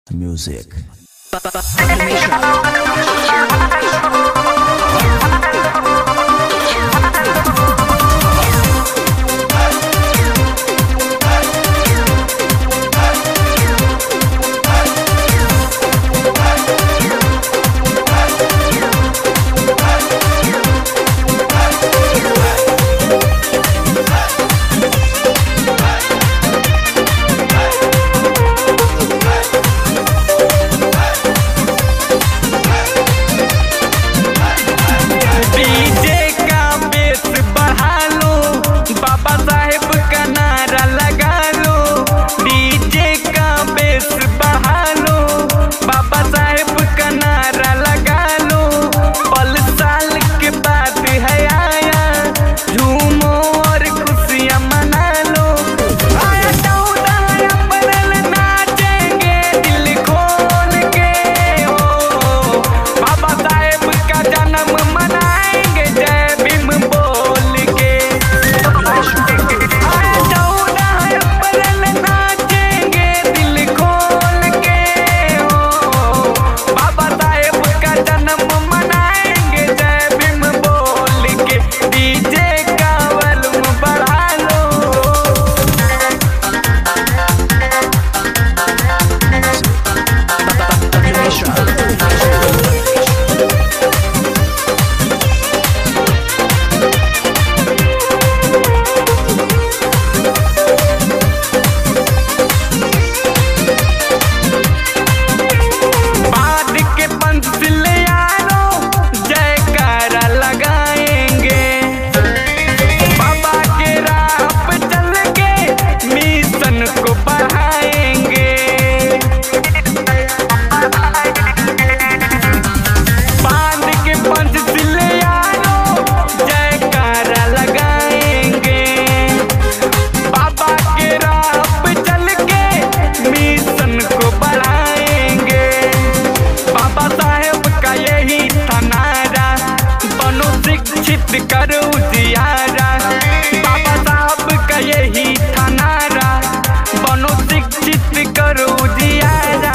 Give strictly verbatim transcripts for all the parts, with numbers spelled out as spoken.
Music. करो जियारा बाबा साहब का यही थानारा बनो शिक्षित करो जियारा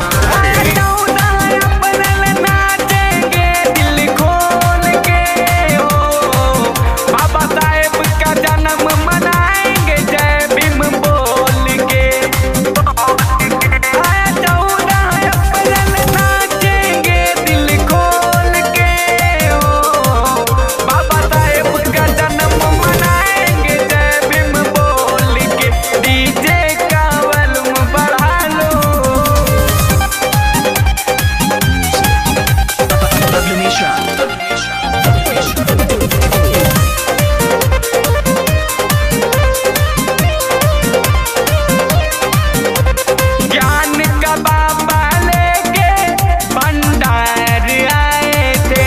नाचेंगे दिल खोल के हो बाबा साहेब का जन्म मनाएंगे जय भीम बोल के चौदह अप्रैल नाचेंगे दिल खोल के हो बाबा साहेब का जन्म मनाएंगे जय भीम बोल के डीजे का वॉल्यूम बढ़ा लो। Pablo Mishra. ज्ञान का बाबा लेके भंडार आए थे,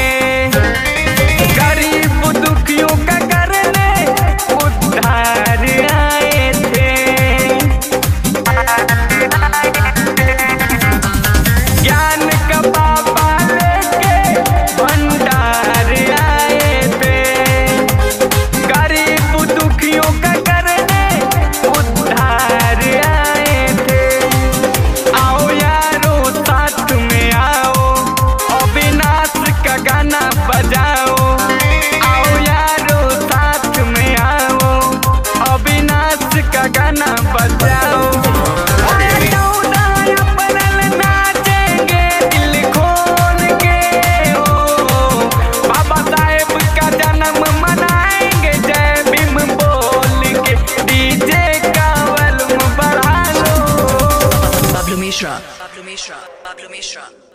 गरीब दुखियों का करने उद्धार आए थे। ज्ञान का बाबा लेके भंडार आए थे, गरीब दुखियों का करने उद्धार आए थे। आओ यारो साथ में आओ अविनाश का गाना बजाओ, आओ यारो साथ में आओ अविनाश का गाना बजाओ। चौदह अप्रैल नाचेंगे दिल खोल के हो बाबा साहेब का जन्म मनाएंगे जय भीम बोल के डीजे का वॉल्यूम बढ़ा लो। Pablo Mishra. Pablo Mishra. Pablo Mishra.